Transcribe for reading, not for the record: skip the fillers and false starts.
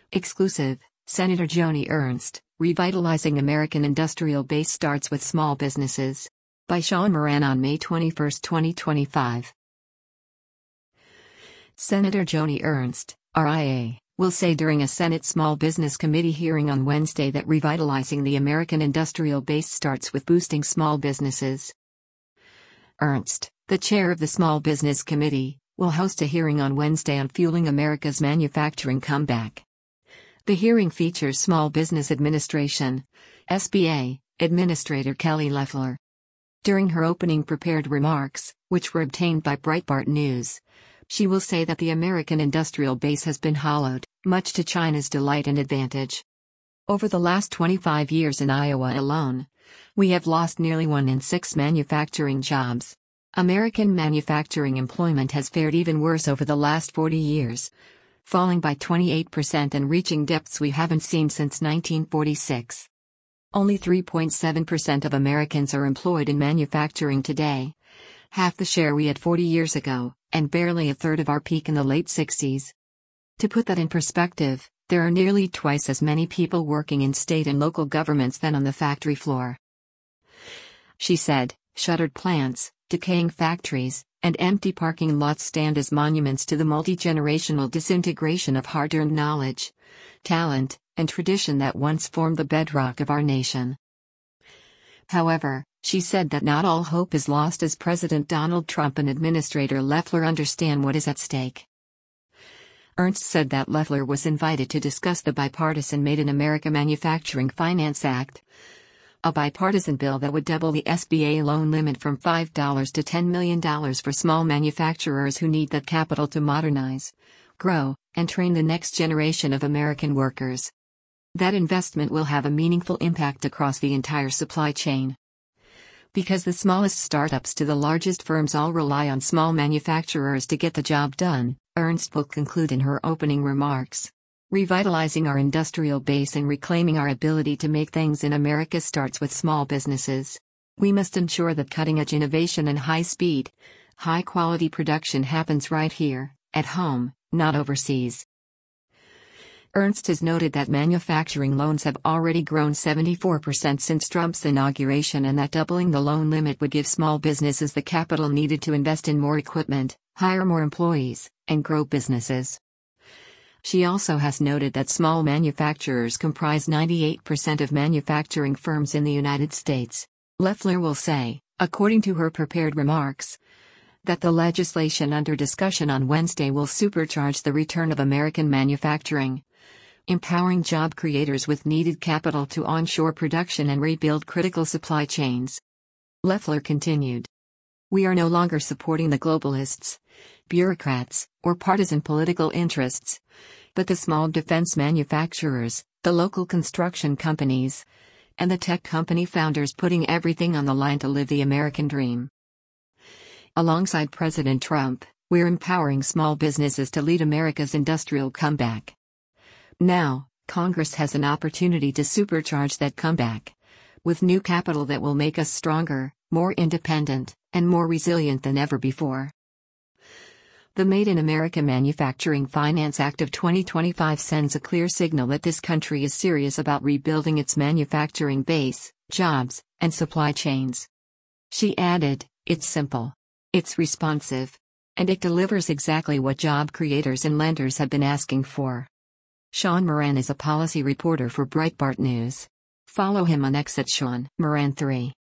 Exclusive, Senator Joni Ernst, Revitalizing American Industrial Base Starts with Small Businesses. By Sean Moran on May 21, 2025. Senator Joni Ernst, RIA, will say during a Senate Small Business Committee hearing on Wednesday that revitalizing the American industrial base starts with boosting small businesses. Ernst, the chair of the Small Business Committee, will host a hearing on Wednesday on fueling America's manufacturing comeback. The hearing features Small Business Administration (SBA) Administrator Kelly Loeffler. During her opening prepared remarks, which were obtained by Breitbart News, she will say that the American industrial base has been hollowed, much to China's delight and advantage. Over the last 25 years in Iowa alone, we have lost nearly 1 in 6 manufacturing jobs. American manufacturing employment has fared even worse over the last 40 years, falling by 28% and reaching depths we haven't seen since 1946. Only 3.7% of Americans are employed in manufacturing today, half the share we had 40 years ago, and barely a third of our peak in the late 60s. To put that in perspective, there are nearly twice as many people working in state and local governments than on the factory floor. She said, shuttered plants, decaying factories, and empty parking lots stand as monuments to the multi-generational disintegration of hard-earned knowledge, talent, and tradition that once formed the bedrock of our nation. However, she said that not all hope is lost as President Donald Trump and Administrator Loeffler understand what is at stake. Ernst said that Loeffler was invited to discuss the bipartisan Made in America Manufacturing Finance Act, a bipartisan bill that would double the SBA loan limit from $5 to $10 million for small manufacturers who need that capital to modernize, grow, and train the next generation of American workers. That investment will have a meaningful impact across the entire supply chain. Because the smallest startups to the largest firms all rely on small manufacturers to get the job done, Ernst will conclude in her opening remarks. Revitalizing our industrial base and reclaiming our ability to make things in America starts with small businesses. We must ensure that cutting-edge innovation and high-speed, high-quality production happens right here, at home, not overseas. Ernst has noted that manufacturing loans have already grown 74% since Trump's inauguration and that doubling the loan limit would give small businesses the capital needed to invest in more equipment, hire more employees, and grow businesses. She also has noted that small manufacturers comprise 98% of manufacturing firms in the United States. Loeffler will say, according to her prepared remarks, that the legislation under discussion on Wednesday will supercharge the return of American manufacturing, empowering job creators with needed capital to onshore production and rebuild critical supply chains. Loeffler continued, "We are no longer supporting the globalists, bureaucrats, or partisan political interests, but the small defense manufacturers, the local construction companies, and the tech company founders putting everything on the line to live the American dream." Alongside President Trump, we're empowering small businesses to lead America's industrial comeback. Now, Congress has an opportunity to supercharge that comeback with new capital that will make us stronger, more independent, and more resilient than ever before. The Made in America Manufacturing Finance Act of 2025 sends a clear signal that this country is serious about rebuilding its manufacturing base, jobs, and supply chains. She added, "It's simple. It's responsive. And it delivers exactly what job creators and lenders have been asking for." Sean Moran is a policy reporter for Breitbart News. Follow him on X at Sean Moran 3.